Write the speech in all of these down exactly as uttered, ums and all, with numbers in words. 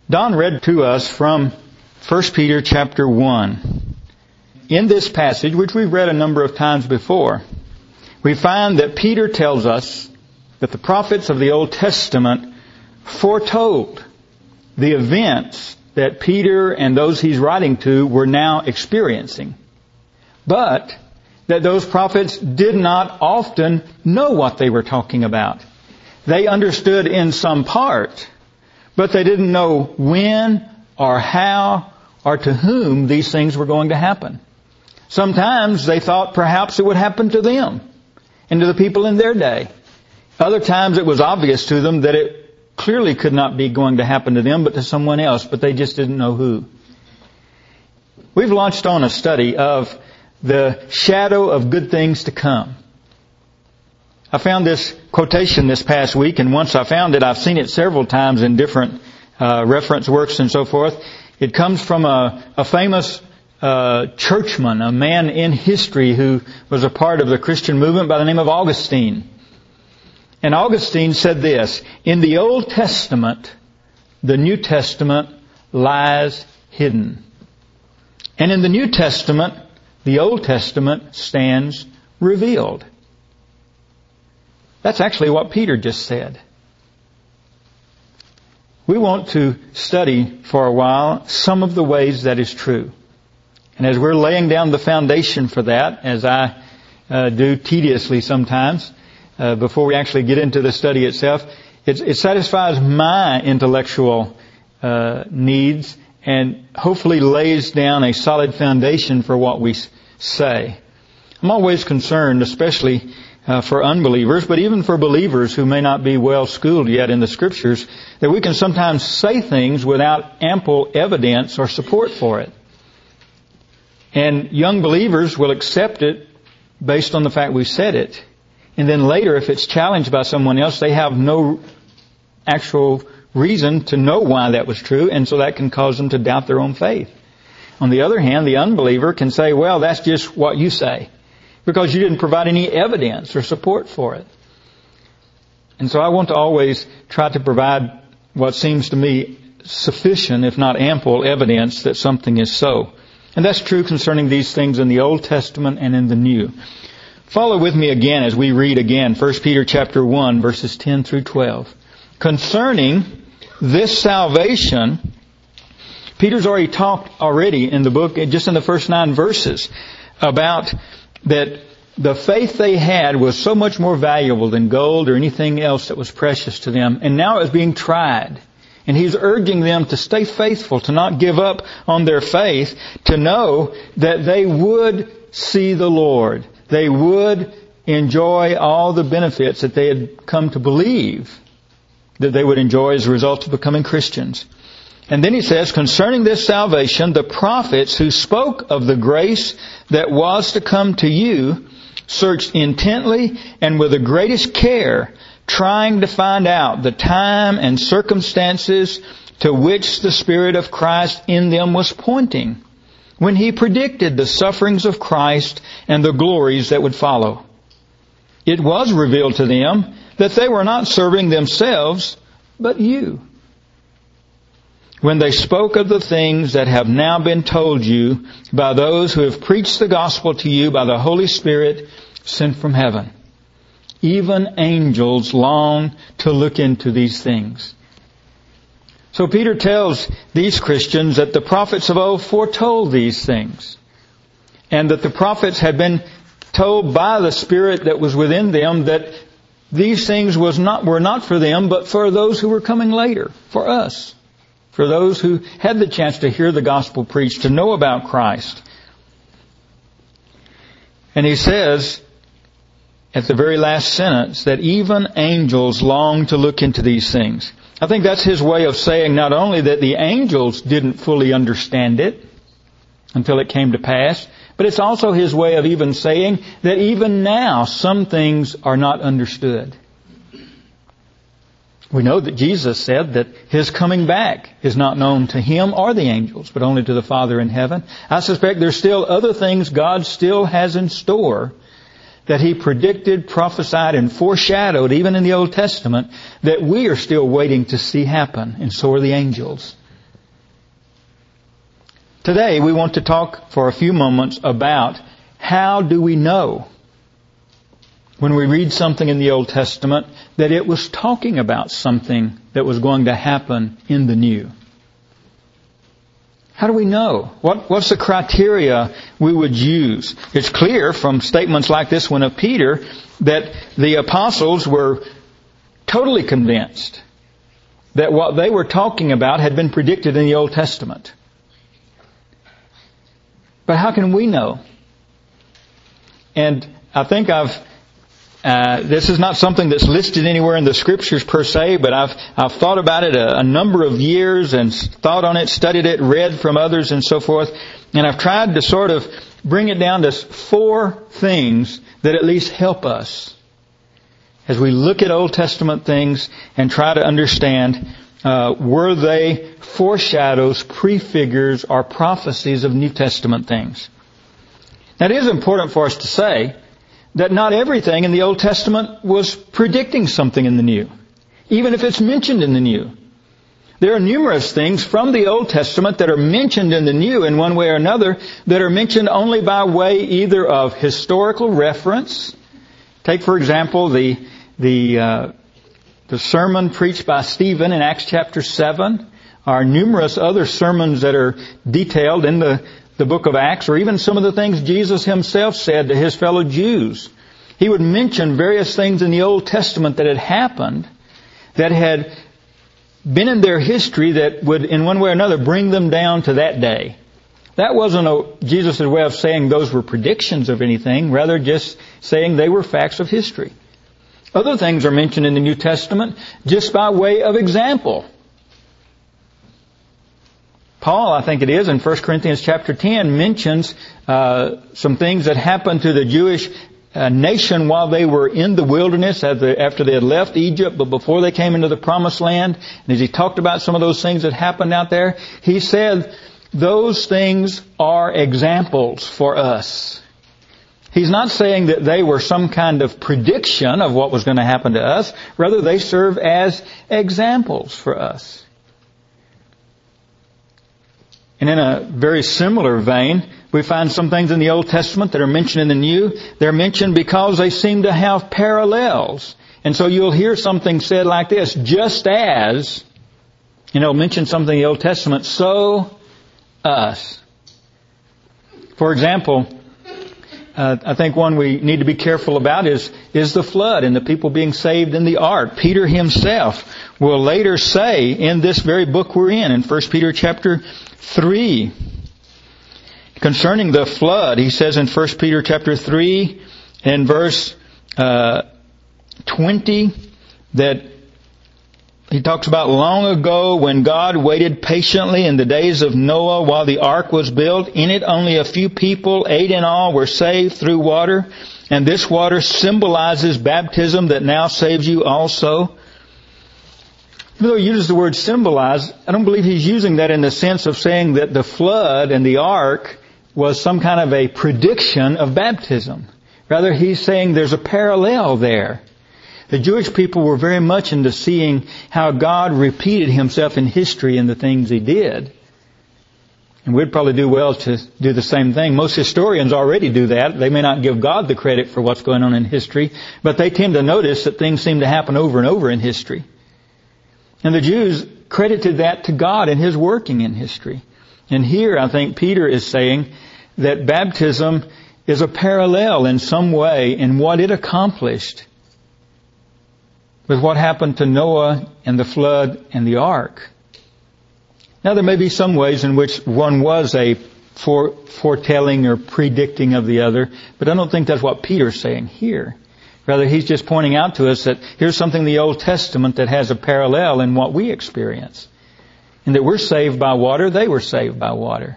Don read to us from First Peter chapter one. In this passage, which we've read a number of times before, we find that Peter tells us that the prophets of the Old Testament foretold the events that Peter and those he's writing to were now experiencing. But that those prophets did not often know what they were talking about. They understood in some part, but they didn't know when or how or to whom these things were going to happen. Sometimes they thought perhaps it would happen to them and to the people in their day. Other times it was obvious to them that it clearly could not be going to happen to them but to someone else, but they just didn't know who. We've launched on a study of the shadow of good things to come. I found this quotation this past week, and once I found it, I've seen it several times in different uh, reference works and so forth. It comes from a, a famous uh, churchman, a man in history who was a part of the Christian movement by the name of Augustine. And Augustine said this: in the Old Testament, the New Testament lies hidden. And in the New Testament, the Old Testament stands revealed. That's actually what Peter just said. We want to study for a while some of the ways that is true. And as we're laying down the foundation for that, as I uh, do tediously sometimes, uh, before we actually get into the study itself, it, it satisfies my intellectual uh, needs and hopefully lays down a solid foundation for what we say. I'm always concerned, especially uh, for unbelievers, but even for believers who may not be well schooled yet in the Scriptures, that we can sometimes say things without ample evidence or support for it. And young believers will accept it based on the fact we said it. And then later, if it's challenged by someone else, they have no actual reason to know why that was true, and so that can cause them to doubt their own faith. On the other hand, the unbeliever can say, well, that's just what you say, because you didn't provide any evidence or support for it. And so I want to always try to provide what seems to me sufficient, if not ample, evidence that something is so. And that's true concerning these things in the Old Testament and in the New. Follow with me again as we read again First Peter chapter one, verses ten through twelve. Concerning this salvation, Peter's already talked already in the book, just in the first nine verses, about that the faith they had was so much more valuable than gold or anything else that was precious to them. And now it was being tried. And he's urging them to stay faithful, to not give up on their faith, to know that they would see the Lord. They would enjoy all the benefits that they had come to believe that they would enjoy as a result of becoming Christians. And then he says, concerning this salvation, the prophets who spoke of the grace that was to come to you searched intently and with the greatest care, trying to find out the time and circumstances to which the Spirit of Christ in them was pointing, when He predicted the sufferings of Christ and the glories that would follow. It was revealed to them that they were not serving themselves, but you, when they spoke of the things that have now been told you by those who have preached the gospel to you by the Holy Spirit sent from heaven. Even angels long to look into these things. So Peter tells these Christians that the prophets of old foretold these things, and that the prophets had been told by the Spirit that was within them that these things was not were not for them, but for those who were coming later, for us, for those who had the chance to hear the gospel preached, to know about Christ. And he says at the very last sentence that even angels long to look into these things. I think that's his way of saying not only that the angels didn't fully understand it until it came to pass, but it's also his way of even saying that even now some things are not understood. We know that Jesus said that His coming back is not known to Him or the angels, but only to the Father in heaven. I suspect there's still other things God still has in store that He predicted, prophesied, and foreshadowed, even in the Old Testament, that we are still waiting to see happen, and so are the angels. Today we want to talk for a few moments about how do we know when we read something in the Old Testament that it was talking about something that was going to happen in the New. How do we know? What, what's the criteria we would use? It's clear from statements like this one of Peter that the apostles were totally convinced that what they were talking about had been predicted in the Old Testament. But how can we know? And I think I've Uh, this is not something that's listed anywhere in the Scriptures per se, but I've I've thought about it a, a number of years and thought on it, studied it, read from others and so forth, and I've tried to sort of bring it down to four things that at least help us as we look at Old Testament things and try to understand uh, were they foreshadows, prefigures, or prophecies of New Testament things. Now, it is important for us to say that not everything in the Old Testament was predicting something in the New, even if it's mentioned in the New. There are numerous things from the Old Testament that are mentioned in the New in one way or another that are mentioned only by way either of historical reference. Take, for example, the the uh, the sermon preached by Stephen in Acts chapter seven, or numerous other sermons that are detailed in the the book of Acts, or even some of the things Jesus himself said to his fellow Jews. He would mention various things in the Old Testament that had happened, that had been in their history, that would in one way or another bring them down to that day. That wasn't a, Jesus' way of saying those were predictions of anything, rather just saying they were facts of history. Other things are mentioned in the New Testament just by way of example. Paul, I think it is, in First Corinthians chapter ten, mentions uh, some things that happened to the Jewish uh, nation while they were in the wilderness, after they had left Egypt, but before they came into the Promised Land. And as he talked about some of those things that happened out there, he said those things are examples for us. He's not saying that they were some kind of prediction of what was going to happen to us. Rather, they serve as examples for us. And in a very similar vein, we find some things in the Old Testament that are mentioned in the New. They're mentioned because they seem to have parallels. And so you'll hear something said like this, just as, you know, mention something in the Old Testament, so us. For example, uh, I think one we need to be careful about is, is the flood and the people being saved in the ark. Peter himself will later say in this very book we're in, in First Peter chapter three, concerning the flood, he says in First Peter chapter three and verse uh, twenty that he talks about long ago when God waited patiently in the days of Noah while the ark was built. In it only a few people, eight in all, were saved through water. And this water symbolizes baptism that now saves you also. Even though he uses the word symbolize, I don't believe he's using that in the sense of saying that the flood and the ark was some kind of a prediction of baptism. Rather, he's saying there's a parallel there. The Jewish people were very much into seeing how God repeated himself in history in the things he did. And we'd probably do well to do the same thing. Most historians already do that. They may not give God the credit for what's going on in history, but they tend to notice that things seem to happen over and over in history. And the Jews credited that to God and His working in history. And here I think Peter is saying that baptism is a parallel in some way in what it accomplished with what happened to Noah and the flood and the ark. Now there may be some ways in which one was a fore, foretelling or predicting of the other, but I don't think that's what Peter's saying here. Rather, he's just pointing out to us that here's something in the Old Testament that has a parallel in what we experience. And that we're saved by water, they were saved by water.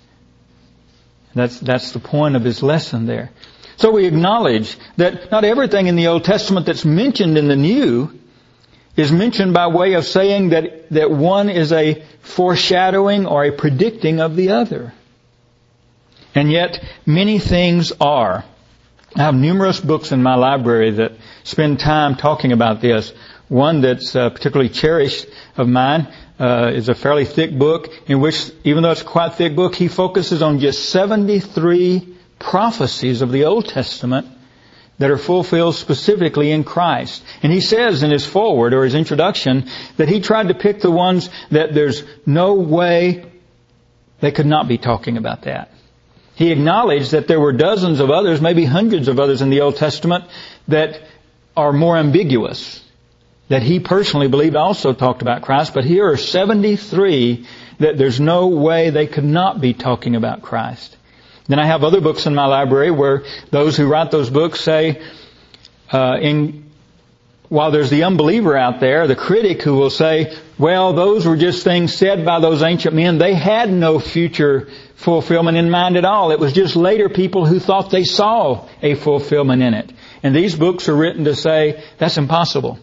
That's, that's the point of his lesson there. So we acknowledge that not everything in the Old Testament that's mentioned in the New is mentioned by way of saying that, that one is a foreshadowing or a predicting of the other. And yet, many things are. I have numerous books in my library that spend time talking about this. One that's uh, particularly cherished of mine uh, is a fairly thick book in which, even though it's a quite thick book, he focuses on just seventy-three prophecies of the Old Testament that are fulfilled specifically in Christ. And he says in his foreword or his introduction that he tried to pick the ones that there's no way they could not be talking about that. He acknowledged that there were dozens of others, maybe hundreds of others in the Old Testament that are more ambiguous, that he personally believed also talked about Christ, but here are seventy-three that there's no way they could not be talking about Christ. Then I have other books in my library where those who write those books say, uh, in, while there's the unbeliever out there, the critic who will say, well, those were just things said by those ancient men. They had no future fulfillment in mind at all. It was just later people who thought they saw a fulfillment in it. And these books are written to say, that's impossible.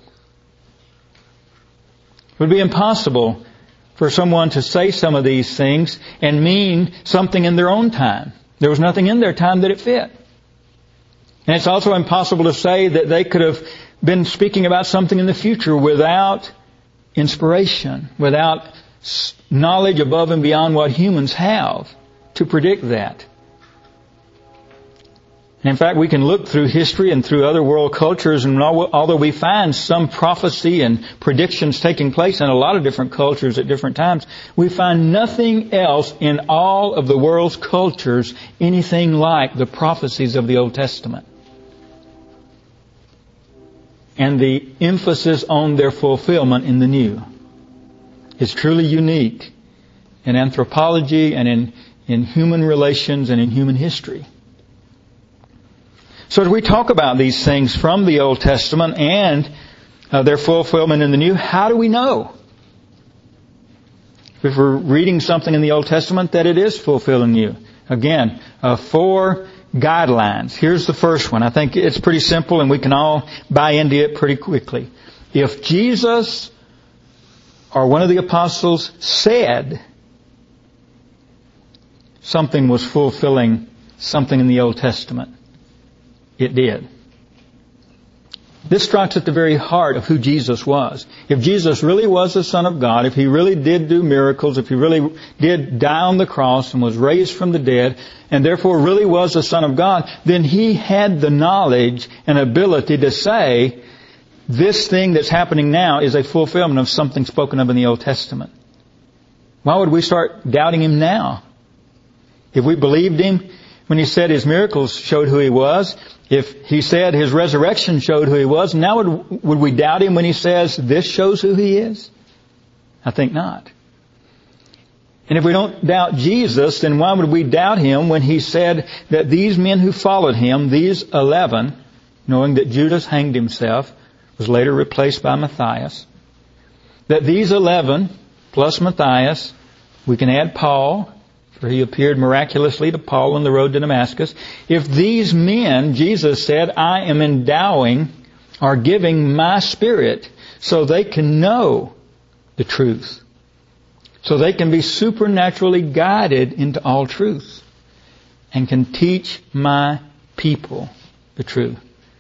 It would be impossible for someone to say some of these things and mean something in their own time. There was nothing in their time that it fit. And it's also impossible to say that they could have been speaking about something in the future without inspiration, without knowledge above and beyond what humans have to predict that. And in fact, we can look through history and through other world cultures, and although we find some prophecy and predictions taking place in a lot of different cultures at different times, we find nothing else in all of the world's cultures anything like the prophecies of the Old Testament. And the emphasis on their fulfillment in the New is truly unique in anthropology and in, in human relations and in human history. So as we talk about these things from the Old Testament and uh, their fulfillment in the New, how do we know? If we're reading something in the Old Testament that it is fulfilled in the New. Again, uh, four guidelines. Here's the first one. I think it's pretty simple and we can all buy into it pretty quickly. If Jesus or one of the apostles said something was fulfilling something in the Old Testament, it did. This strikes at the very heart of who Jesus was. If Jesus really was the Son of God, if He really did do miracles, if He really did die on the cross and was raised from the dead, and therefore really was the Son of God, then He had the knowledge and ability to say, this thing that's happening now is a fulfillment of something spoken of in the Old Testament. Why would we start doubting Him now? If we believed Him when He said His miracles showed who He was, if He said His resurrection showed who He was, now would, would we doubt Him when He says this shows who He is? I think not. And if we don't doubt Jesus, then why would we doubt Him when He said that these men who followed Him, these eleven, knowing that Judas hanged himself, was later replaced by Matthias, that these eleven, plus Matthias, we can add Paul, for he appeared miraculously to Paul on the road to Damascus. If these men, Jesus said, I am endowing or giving my Spirit so they can know the truth. So they can be supernaturally guided into all truth and can teach my people the truth.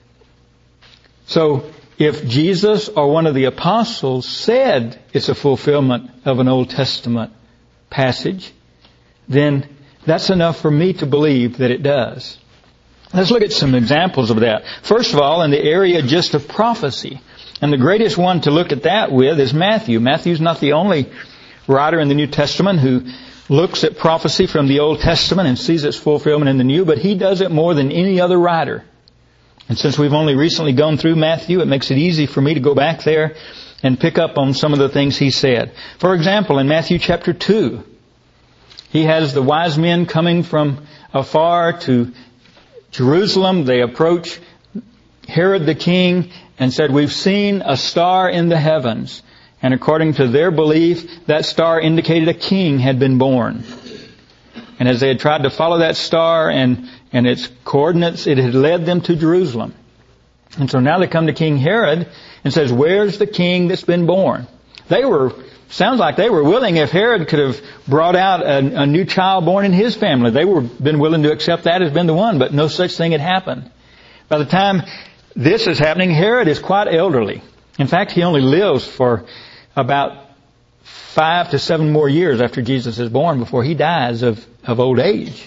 So if Jesus or one of the apostles said it's a fulfillment of an Old Testament passage, then that's enough for me to believe that it does. Let's look at some examples of that. First of all, in the area just of prophecy. And the greatest one to look at that with is Matthew. Matthew's not the only writer in the New Testament who looks at prophecy from the Old Testament and sees its fulfillment in the New, but he does it more than any other writer. And since we've only recently gone through Matthew, it makes it easy for me to go back there and pick up on some of the things he said. For example, in Matthew chapter two, he has the wise men coming from afar to Jerusalem. They approach Herod the king and said, we've seen a star in the heavens. And according to their belief, that star indicated a king had been born. And as they had tried to follow that star and, and its coordinates, it had led them to Jerusalem. And so now they come to King Herod and says, where's the king that's been born? They were, sounds like they were willing, if Herod could have brought out a, a new child born in his family, they were been willing to accept that as been the one, but no such thing had happened. By the time this is happening, Herod is quite elderly. In fact, he only lives for about five to seven more years after Jesus is born before he dies of, of old age.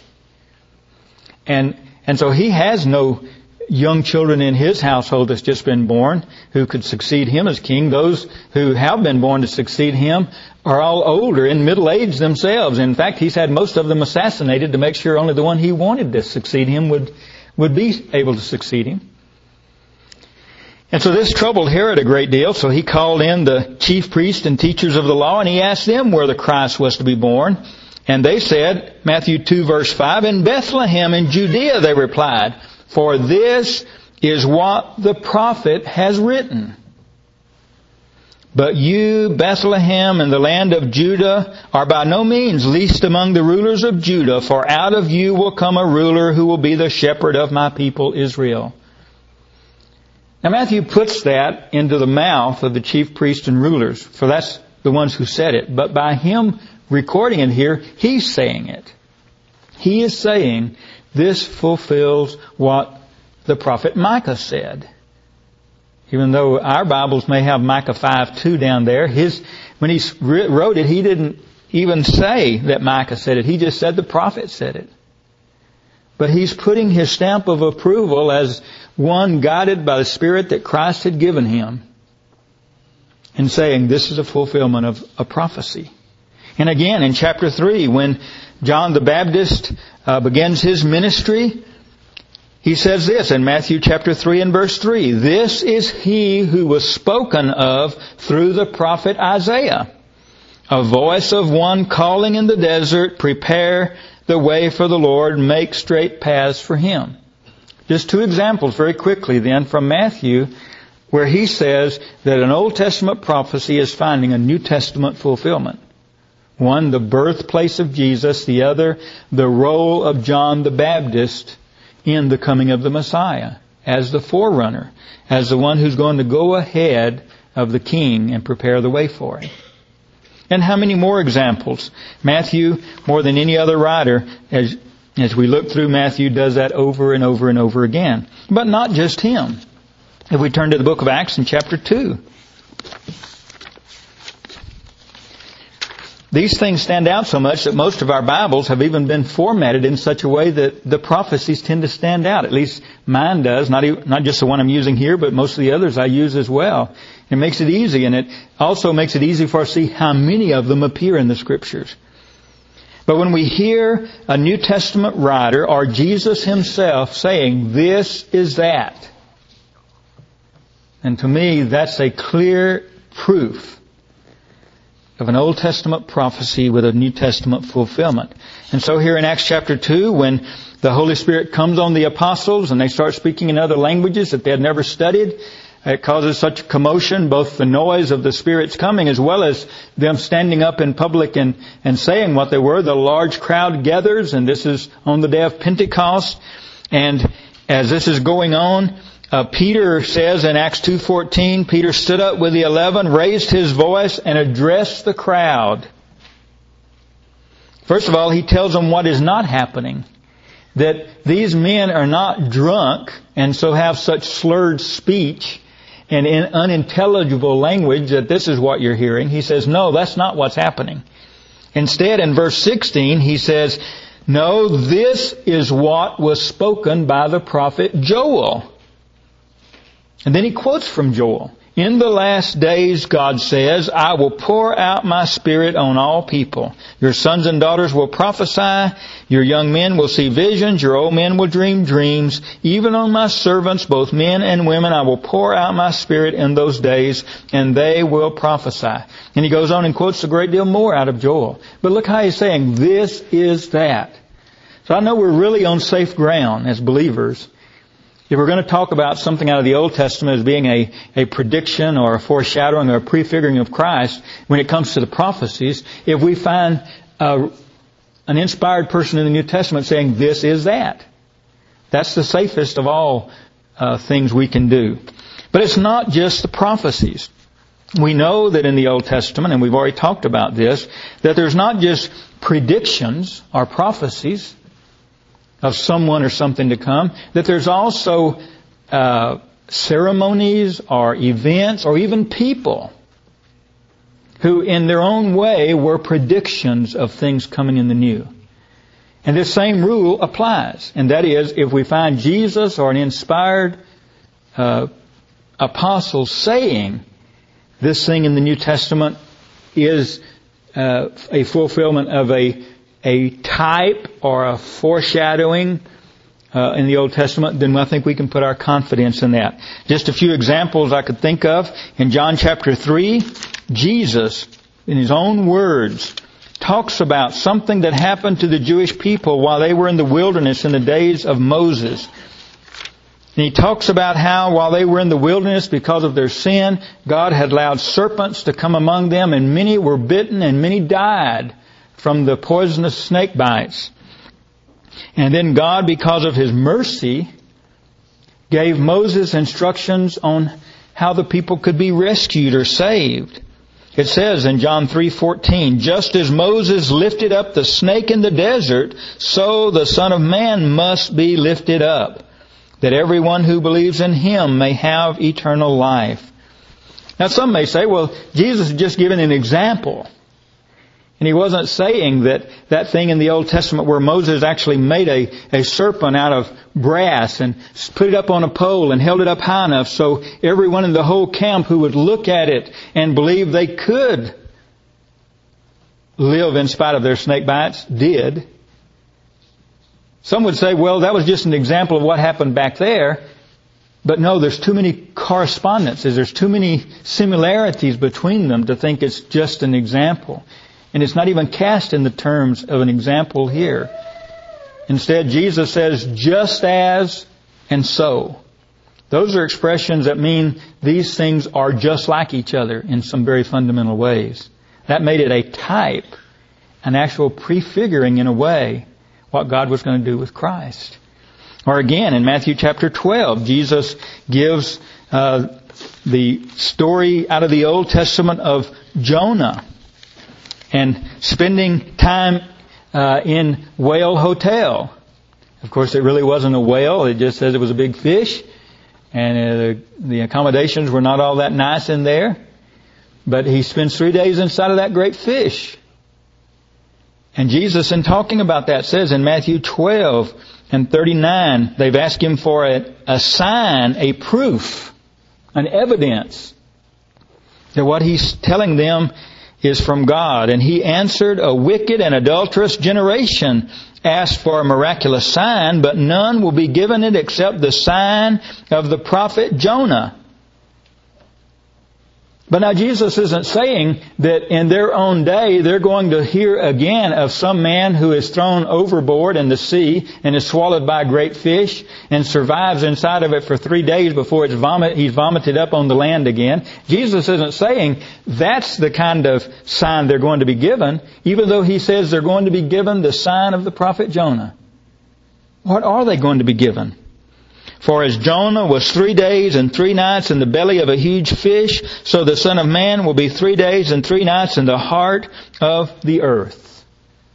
And, and so he has no young children in his household that's just been born who could succeed him as king. Those who have been born to succeed him are all older, in middle age themselves. In fact, he's had most of them assassinated to make sure only the one he wanted to succeed him would, would be able to succeed him. And so this troubled Herod a great deal, so he called in the chief priests and teachers of the law, and he asked them where the Christ was to be born. And they said, Matthew two verse five, "In Bethlehem in Judea," they replied, "for this is what the prophet has written. But you, Bethlehem, in the land of Judah, are by no means least among the rulers of Judah, for out of you will come a ruler who will be the shepherd of my people Israel." Now Matthew puts that into the mouth of the chief priests and rulers, for that's the ones who said it. But by him recording it here, he's saying it. He is saying, this fulfills what the prophet Micah said. Even though our Bibles may have Micah five two down there, his when he wrote it, he didn't even say that Micah said it. He just said the prophet said it. But he's putting his stamp of approval as one guided by the Spirit that Christ had given him, and saying this is a fulfillment of a prophecy. And again, in chapter three, when John the Baptist uh, begins his ministry, he says this in Matthew chapter three and verse three, "This is he who was spoken of through the prophet Isaiah, a voice of one calling in the desert, prepare the way for the Lord, make straight paths for Him." Just two examples very quickly then from Matthew, where he says that an Old Testament prophecy is finding a New Testament fulfillment. One, the birthplace of Jesus. The other, the role of John the Baptist in the coming of the Messiah, as the forerunner, as the one who's going to go ahead of the King and prepare the way for Him. And how many more examples? Matthew, more than any other writer, as as we look through Matthew, does that over and over and over again. But not just him. If we turn to the book of Acts in chapter two, these things stand out so much that most of our Bibles have even been formatted in such a way that the prophecies tend to stand out. At least mine does. Not even, not just the one I'm using here, but most of the others I use as well. It makes it easy, and it also makes it easy for us to see how many of them appear in the Scriptures. But when we hear a New Testament writer or Jesus Himself saying, "This is that," and to me that's a clear proof of an Old Testament prophecy with a New Testament fulfillment. And so here in Acts chapter two, when the Holy Spirit comes on the apostles and they start speaking in other languages that they had never studied, it causes such a commotion, both the noise of the Spirit's coming as well as them standing up in public and, and saying what they were. The large crowd gathers, and this is on the day of Pentecost. And as this is going on, Uh, Peter says in Acts two fourteen, Peter stood up with the eleven, raised his voice, and addressed the crowd. First of all, he tells them what is not happening. That these men are not drunk and so have such slurred speech and in unintelligible language that this is what you're hearing. He says, no, that's not what's happening. Instead, in verse sixteen, he says, no, this is what was spoken by the prophet Joel. And then he quotes from Joel. "In the last days, God says, I will pour out my Spirit on all people. Your sons and daughters will prophesy. Your young men will see visions. Your old men will dream dreams. Even on my servants, both men and women, I will pour out my Spirit in those days, and they will prophesy." And he goes on and quotes a great deal more out of Joel. But look how he's saying, this is that. So I know we're really on safe ground as believers if we're going to talk about something out of the Old Testament as being a, a prediction or a foreshadowing or a prefiguring of Christ when it comes to the prophecies. If we find uh, an inspired person in the New Testament saying this is that, that's the safest of all uh, things we can do. But it's not just the prophecies. We know that in the Old Testament, and we've already talked about this, that there's not just predictions or prophecies of someone or something to come, that there's also uh, ceremonies or events or even people who in their own way were predictions of things coming in the new. And this same rule applies. And that is, if we find Jesus or an inspired uh, apostle saying this thing in the New Testament is uh, a fulfillment of a, a type or a foreshadowing Uh, in the Old Testament, then I think we can put our confidence in that. Just a few examples I could think of. In John chapter three, Jesus, in His own words, talks about something that happened to the Jewish people while they were in the wilderness in the days of Moses. And He talks about how while they were in the wilderness because of their sin, God had allowed serpents to come among them, and many were bitten and many died from the poisonous snake bites. And then God, because of His mercy, gave Moses instructions on how the people could be rescued or saved. It says in John three fourteen, just as Moses lifted up the snake in the desert, so the Son of Man must be lifted up, that everyone who believes in Him may have eternal life. Now some may say, well, Jesus is just giving an example. And He wasn't saying that that thing in the Old Testament where Moses actually made a, a serpent out of brass and put it up on a pole and held it up high enough so everyone in the whole camp who would look at it and believe they could live in spite of their snake bites did. Some would say, well, that was just an example of what happened back there. But no, there's too many correspondences. There's too many similarities between them to think it's just an example. And it's not even cast in the terms of an example here. Instead, Jesus says, just as and so. Those are expressions that mean these things are just like each other in some very fundamental ways. That made it a type, an actual prefiguring in a way, what God was going to do with Christ. Or again, in Matthew chapter twelve, Jesus gives uh, the story out of the Old Testament of Jonah. And spending time uh, in Whale Hotel. Of course, it really wasn't a whale. It just says it was a big fish. And uh, the accommodations were not all that nice in there. But he spends three days inside of that great fish. And Jesus, in talking about that, says in Matthew twelve and thirty-nine, they've asked Him for a, a sign, a proof, an evidence that what He's telling them is from God. And He answered, a wicked and adulterous generation asked for a miraculous sign, but none will be given it except the sign of the prophet Jonah. But now Jesus isn't saying that in their own day they're going to hear again of some man who is thrown overboard in the sea and is swallowed by a great fish and survives inside of it for three days before it's vomit, he's vomited up on the land again. Jesus isn't saying that's the kind of sign they're going to be given, even though He says they're going to be given the sign of the prophet Jonah. What are they going to be given? For as Jonah was three days and three nights in the belly of a huge fish, so the Son of Man will be three days and three nights in the heart of the earth.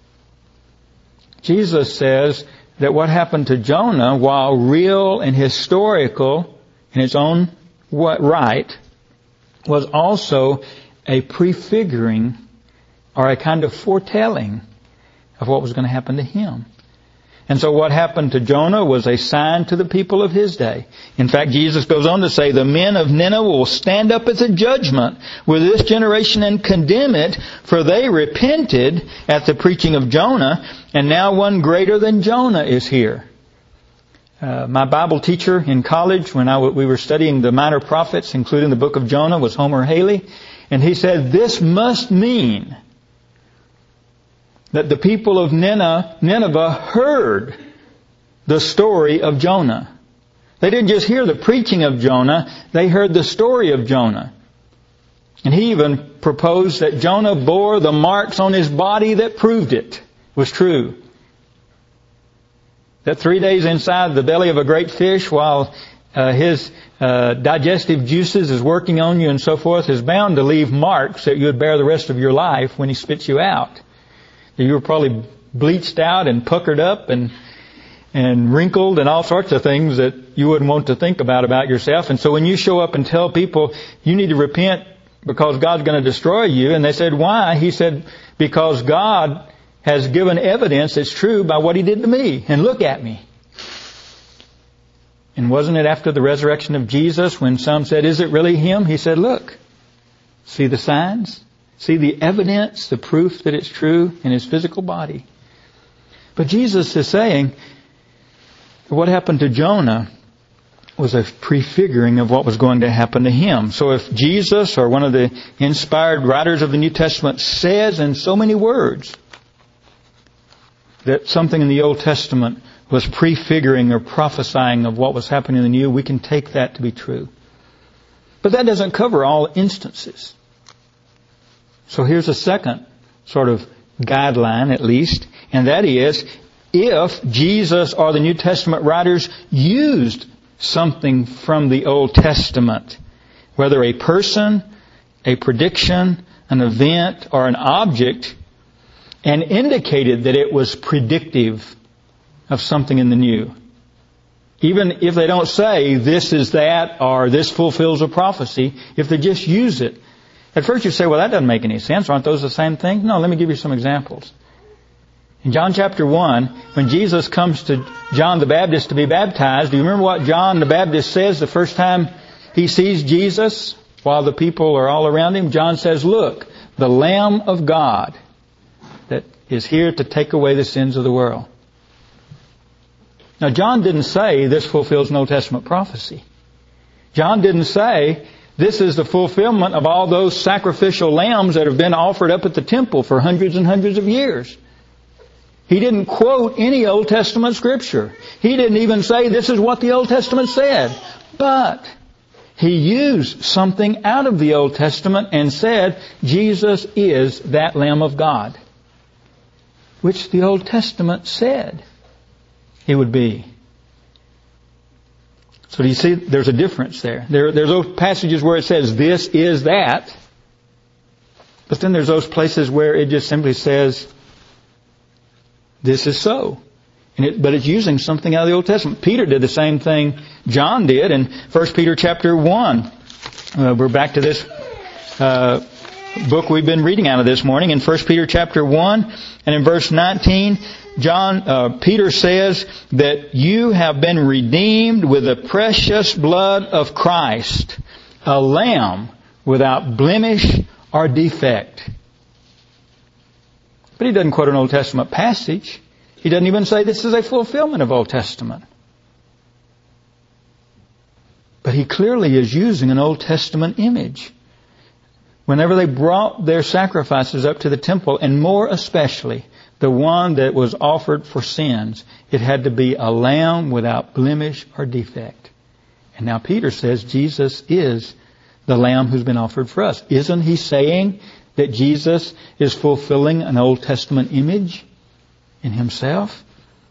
Jesus says that what happened to Jonah, while real and historical in its own right, was also a prefiguring or a kind of foretelling of what was going to happen to him. And so what happened to Jonah was a sign to the people of his day. In fact, Jesus goes on to say, the men of Nineveh will stand up at the judgment with this generation and condemn it, for they repented at the preaching of Jonah, and now one greater than Jonah is here. Uh, my Bible teacher in college, when I w- we were studying the minor prophets, including the book of Jonah, was Homer Haley. And he said, this must mean that the people of Nineveh heard the story of Jonah. They didn't just hear the preaching of Jonah, they heard the story of Jonah. And he even proposed that Jonah bore the marks on his body that proved it was true. That three days inside the belly of a great fish while uh, his uh, digestive juices is working on you and so forth is bound to leave marks that you would bear the rest of your life when he spits you out. You were probably bleached out and puckered up and and wrinkled and all sorts of things that you wouldn't want to think about about yourself. And so when you show up and tell people you need to repent, because God's going to destroy you. And they said, why? He said, because God has given evidence that's true by what He did to me. And look at me. And wasn't it after the resurrection of Jesus when some said, is it really Him? He said, look, see the signs? See the evidence, the proof that it's true in His physical body. But Jesus is saying, what happened to Jonah was a prefiguring of what was going to happen to him. So if Jesus or one of the inspired writers of the New Testament says in so many words that something in the Old Testament was prefiguring or prophesying of what was happening in the New, we can take that to be true. But that doesn't cover all instances. So here's a second sort of guideline, at least, and that is, if Jesus or the New Testament writers used something from the Old Testament, whether a person, a prediction, an event, or an object, and indicated that it was predictive of something in the New. Even if they don't say this is that or this fulfills a prophecy, if they just use it. At first you say, well, that doesn't make any sense. Aren't those the same thing? No, let me give you some examples. In John chapter one, when Jesus comes to John the Baptist to be baptized, do you remember what John the Baptist says the first time he sees Jesus while the people are all around him? John says, look, the Lamb of God that is here to take away the sins of the world. Now, John didn't say this fulfills an Old Testament prophecy. John didn't say this is the fulfillment of all those sacrificial lambs that have been offered up at the temple for hundreds and hundreds of years. He didn't quote any Old Testament scripture. He didn't even say this is what the Old Testament said. But he used something out of the Old Testament and said Jesus is that Lamb of God, which the Old Testament said He would be. So do you see there's a difference there? there? There's those passages where it says this is that. But then there's those places where it just simply says this is so. And it, but it's using something out of the Old Testament. Peter did the same thing John did in First Peter chapter one. Uh, we're back to this uh, book we've been reading out of this morning in First Peter chapter one. And in verse nineteen, John, uh, Peter says that you have been redeemed with the precious blood of Christ, a lamb without blemish or defect. But he doesn't quote an Old Testament passage. He doesn't even say this is a fulfillment of Old Testament. But he clearly is using an Old Testament image. Whenever they brought their sacrifices up to the temple, and more especially the one that was offered for sins, it had to be a lamb without blemish or defect. And now Peter says Jesus is the lamb who's been offered for us. Isn't he saying that Jesus is fulfilling an Old Testament image in himself?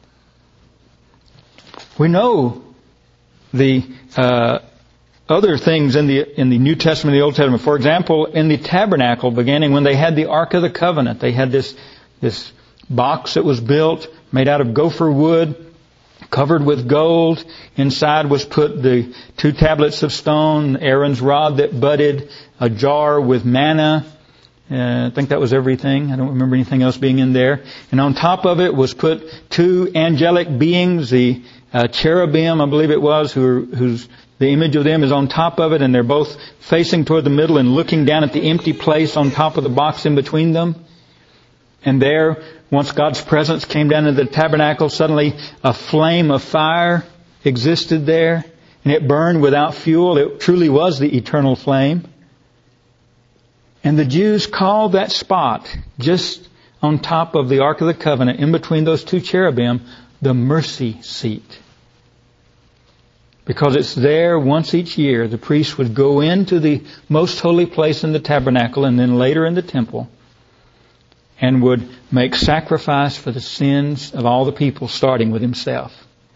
We know the uh, other things in the in the New Testament, the Old Testament. For example, in the tabernacle beginning, when they had the Ark of the Covenant, they had this this box that was built, made out of gopher wood, covered with gold. Inside was put the two tablets of stone, Aaron's rod that budded, a jar with manna. Uh, I think that was everything. I don't remember anything else being in there. And on top of it was put two angelic beings, the uh, cherubim, I believe it was, who, whose the image of them is on top of it, and they're both facing toward the middle and looking down at the empty place on top of the box in between them. And there, once God's presence came down into the tabernacle, suddenly a flame of fire existed there, and it burned without fuel. It truly was the eternal flame. And the Jews called that spot just on top of the Ark of the Covenant, in between those two cherubim, the mercy seat. Because it's there once each year the priest would go into the most holy place in the tabernacle and then later in the temple and would make sacrifice for the sins of all the people, starting with himself.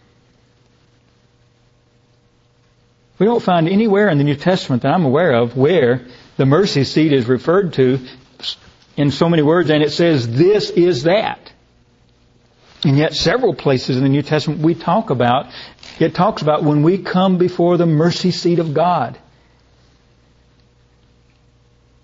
We don't find anywhere in the New Testament that I'm aware of where the mercy seat is referred to in so many words, and it says this is that. And yet several places in the New Testament we talk about, it talks about when we come before the mercy seat of God.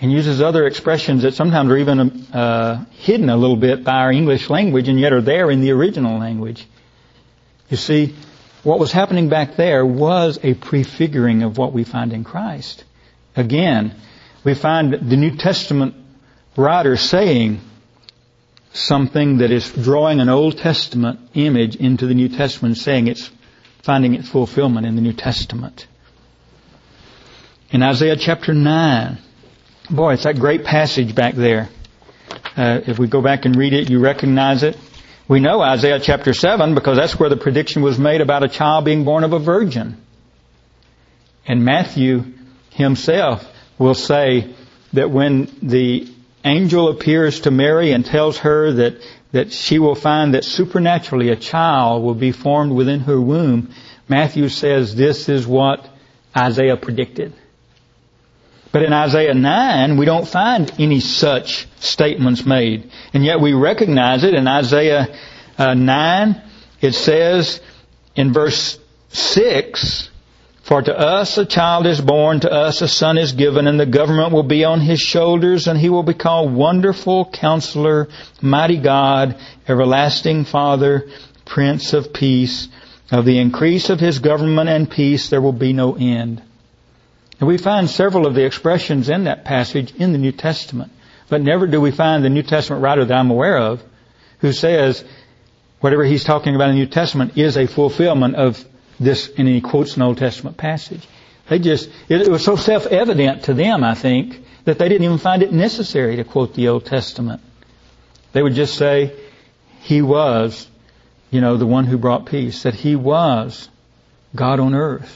and uses other expressions that sometimes are even uh, hidden a little bit by our English language and yet are there in the original language. You see, what was happening back there was a prefiguring of what we find in Christ. Again, we find the New Testament writer saying something that is drawing an Old Testament image into the New Testament, saying it's finding its fulfillment in the New Testament. In Isaiah chapter nine, boy, it's that great passage back there. Uh, if we go back and read it, you recognize it. We know Isaiah chapter seven because that's where the prediction was made about a child being born of a virgin. And Matthew himself will say that when the angel appears to Mary and tells her that, that she will find that supernaturally a child will be formed within her womb, Matthew says this is what Isaiah predicted. But in Isaiah nine, we don't find any such statements made. And yet we recognize it in Isaiah uh, nine. It says in verse six, "For to us a child is born, to us a son is given, and the government will be on his shoulders, and he will be called Wonderful Counselor, Mighty God, Everlasting Father, Prince of Peace. Of the increase of his government and peace there will be no end." And we find several of the expressions in that passage in the New Testament. But never do we find the New Testament writer that I'm aware of who says whatever he's talking about in the New Testament is a fulfillment of this, and he quotes an Old Testament passage. They just, it was so self-evident to them, I think, that they didn't even find it necessary to quote the Old Testament. They would just say, He was, you know, the one who brought peace, that He was God on earth.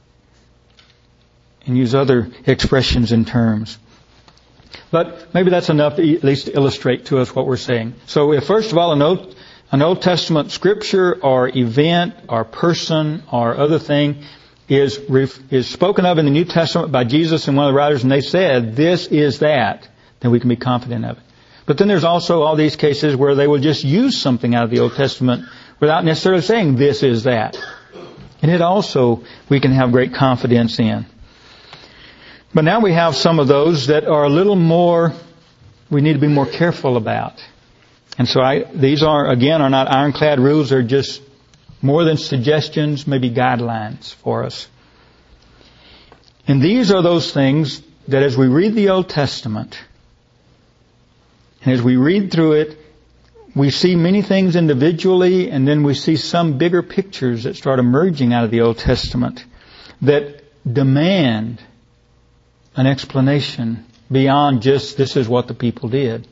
And use other expressions and terms. But maybe that's enough to at least illustrate to us what we're saying. So if first of all an Old, an Old Testament scripture or event or person or other thing is, is spoken of in the New Testament by Jesus and one of the writers, and they said, this is that, then we can be confident of it. But then there's also all these cases where they will just use something out of the Old Testament without necessarily saying this is that. And it also we can have great confidence in. But now we have some of those that are a little more, we need to be more careful about. And so I, these are, again, are not ironclad rules. They're just more than suggestions, maybe guidelines for us. And these are those things that as we read the Old Testament, and as we read through it, we see many things individually, and then we see some bigger pictures that start emerging out of the Old Testament that demand an explanation beyond just this is what the people did.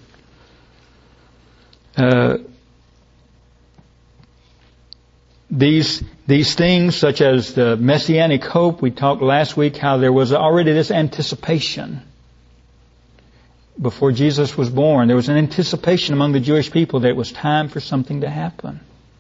Uh, these these things such as the Messianic hope, we talked last week how there was already this anticipation before Jesus was born. There was an anticipation among the Jewish people that it was time for something to happen.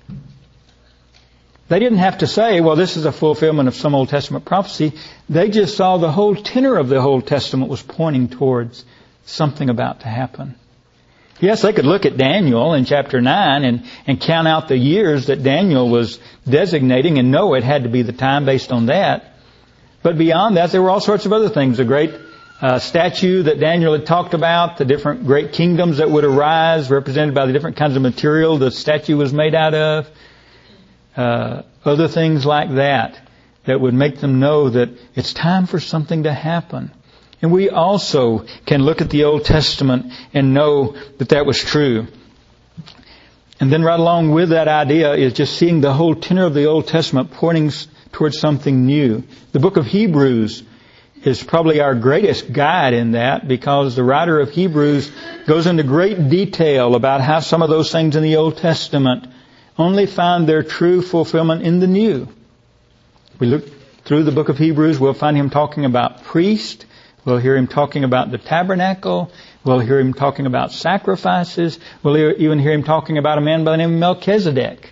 They didn't have to say, well, this is a fulfillment of some Old Testament prophecy. They just saw the whole tenor of the Old Testament was pointing towards something about to happen. Yes, they could look at Daniel in chapter nine and, and count out the years that Daniel was designating and know it had to be the time based on that. But beyond that, there were all sorts of other things. The great uh, statue that Daniel had talked about, the different great kingdoms that would arise, represented by the different kinds of material the statue was made out of. Uh, other things like that that would make them know that it's time for something to happen. And we also can look at the Old Testament and know that that was true. And then right along with that idea is just seeing the whole tenor of the Old Testament pointing towards something new. The book of Hebrews is probably our greatest guide in that, because the writer of Hebrews goes into great detail about how some of those things in the Old Testament only find their true fulfillment in the New. We look through the book of Hebrews, we'll find him talking about priest. We'll hear him talking about the tabernacle. We'll hear him talking about sacrifices. We'll even hear him talking about a man by the name of Melchizedek.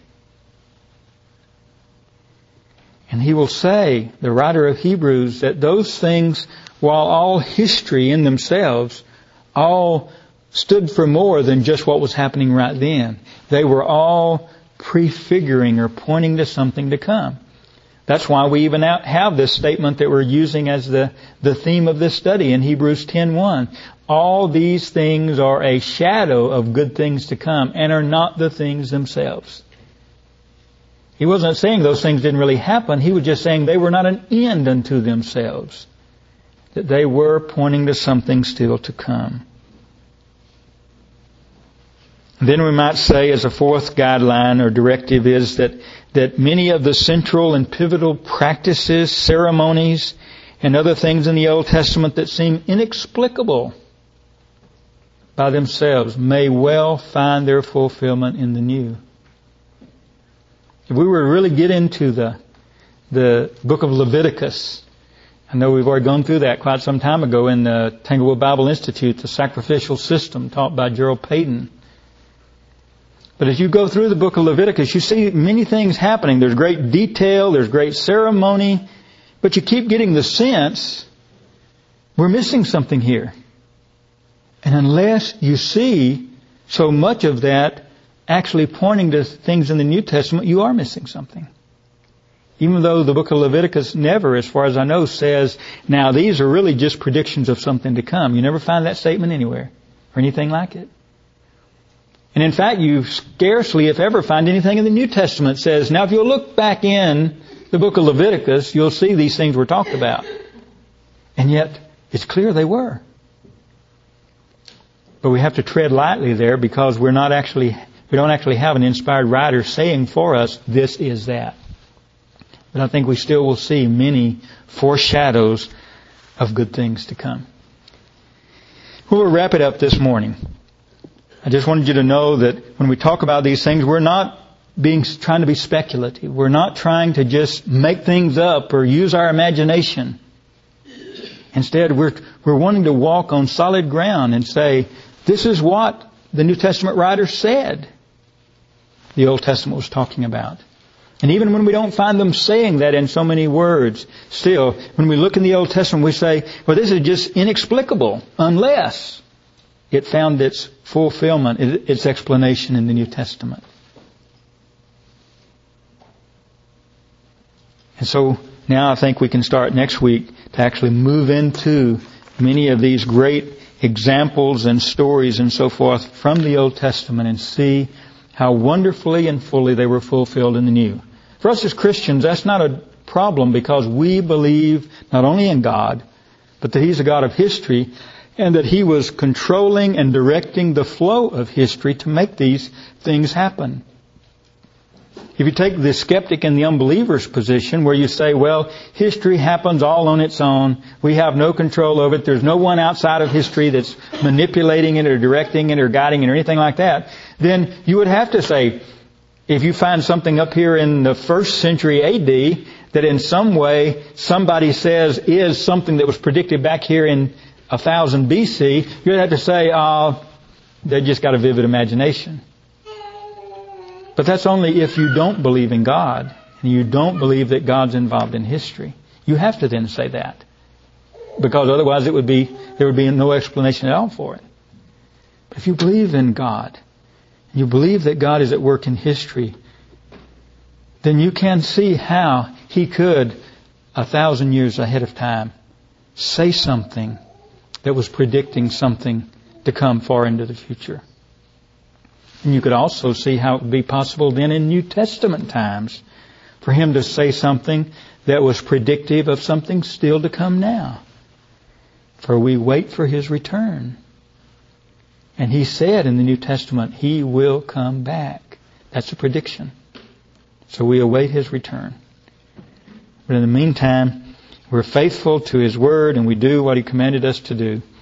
And he will say, the writer of Hebrews, that those things, while all history in themselves, all stood for more than just what was happening right then. They were all prefiguring or pointing to something to come. That's why we even have this statement that we're using as the, the theme of this study in Hebrews ten one. All these things are a shadow of good things to come and are not the things themselves. He wasn't saying those things didn't really happen. He was just saying they were not an end unto themselves. That they were pointing to something still to come. Then we might say as a fourth guideline or directive is that, that many of the central and pivotal practices, ceremonies, and other things in the Old Testament that seem inexplicable by themselves may well find their fulfillment in the New. If we were to really get into the, the book of Leviticus, I know we've already gone through that quite some time ago in the Tanglewood Bible Institute, the sacrificial system taught by Gerald Payton. But as you go through the book of Leviticus, you see many things happening. There's great detail, there's great ceremony, but you keep getting the sense we're missing something here. And unless you see so much of that actually pointing to things in the New Testament, you are missing something. Even though the book of Leviticus never, as far as I know, says, now these are really just predictions of something to come. You never find that statement anywhere or anything like it. And in fact, you scarcely, if ever, find anything in the New Testament that says, now if you'll look back in the book of Leviticus, you'll see these things were talked about. And yet, it's clear they were. But we have to tread lightly there because we're not actually, we don't actually have an inspired writer saying for us, this is that. But I think we still will see many foreshadows of good things to come. We'll wrap it up this morning. I just wanted you to know that when we talk about these things, we're not being trying to be speculative. We're not trying to just make things up or use our imagination. Instead, we're we're wanting to walk on solid ground and say, this is what the New Testament writer said the Old Testament was talking about. And even when we don't find them saying that in so many words, still, when we look in the Old Testament, we say, well, this is just inexplicable unless it found its fulfillment, its explanation in the New Testament. And so now I think we can start next week to actually move into many of these great examples and stories and so forth from the Old Testament and see how wonderfully and fully they were fulfilled in the New. For us as Christians, that's not a problem because we believe not only in God, but that He's a God of history and that He was controlling and directing the flow of history to make these things happen. If you take the skeptic and the unbeliever's position where you say, well, history happens all on its own. We have no control over it. There's no one outside of history that's manipulating it or directing it or guiding it or anything like that. Then you would have to say, if you find something up here in the first century A D that in some way somebody says is something that was predicted back here in one thousand B C, you'd have to say, oh, they just got a vivid imagination. But that's only if you don't believe in God and you don't believe that God's involved in history. You have to then say that. Because otherwise it would be, there would be no explanation at all for it. But if you believe in God, and you believe that God is at work in history, then you can see how He could, a thousand years ahead of time, say something that was predicting something to come far into the future. And you could also see how it would be possible then in New Testament times for Him to say something that was predictive of something still to come now. For we wait for His return. And He said in the New Testament, He will come back. That's a prediction. So we await His return. But in the meantime, we're faithful to His Word and we do what He commanded us to do.